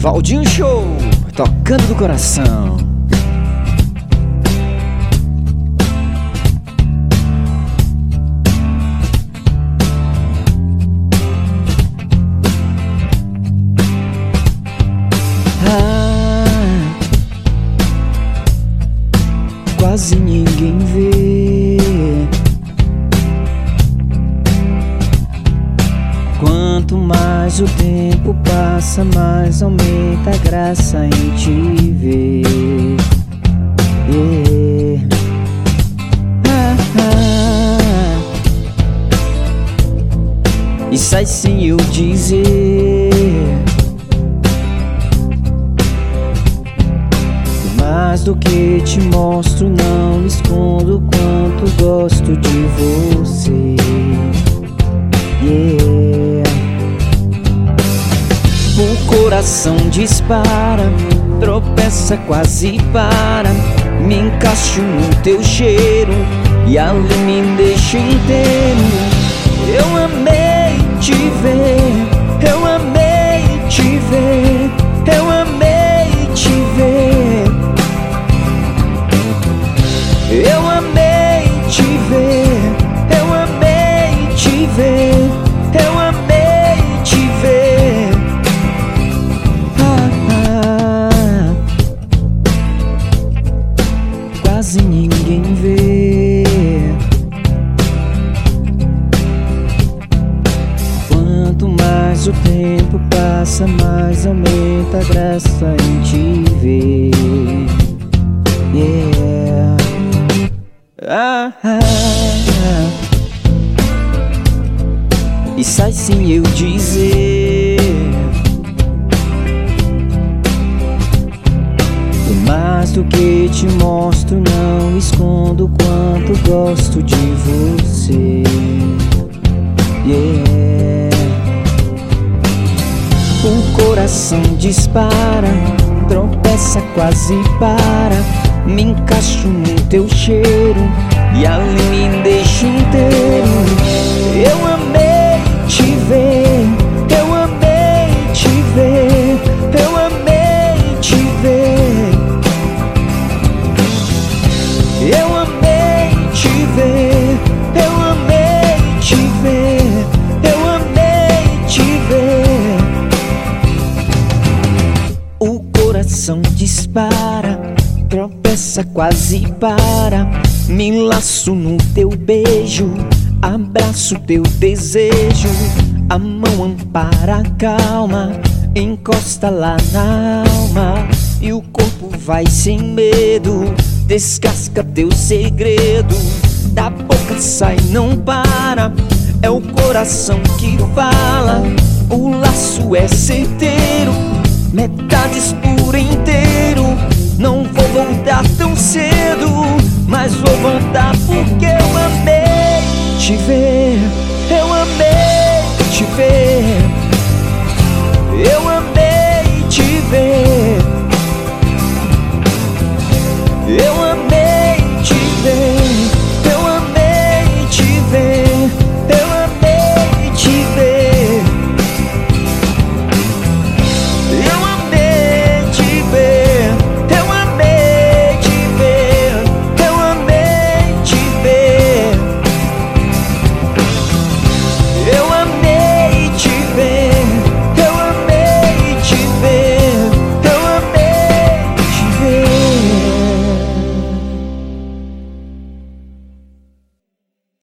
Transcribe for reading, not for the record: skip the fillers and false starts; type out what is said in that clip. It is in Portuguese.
Valdinho Show, tocando do coração. Quase ninguém vê. Quanto mais o tempo passa, mais aumenta a graça em te ver. E sai sem eu dizer. Mais do que te mostro, não escondo quanto gosto de você. O coração dispara, tropeça, quase para. Me encaixo no teu cheiro e ali me deixa inteiro. Eu amei te ver, eu amei te ver, eu amei te ver. Eu amei te ver, eu amei te ver, eu amei te ver. Quase ninguém vê. Quanto mais o tempo passa, mais aumenta a graça em te ver. E sai sem eu dizer. Por mais do que te mostro, não escondo quanto gosto de você. O coração dispara, tropeça, quase para. Me encaixo no teu cheiro e ali me deixa inteiro. Eu amei te ver, eu amei te ver, eu amei te ver. Eu amei te ver, eu amei te ver, eu amei te ver. O coração dispara, tropeça, quase para. Me enlaço no teu beijo, abraço teu desejo. A mão ampara, calma, encosta lá na alma. E o corpo vai sem medo, descasca teu segredo. Da boca sai, não para, é o coração que fala. O laço é certeiro, metades por inteiro. Não vou voltar tão cedo, mas vou voltar porque eu amei te ver.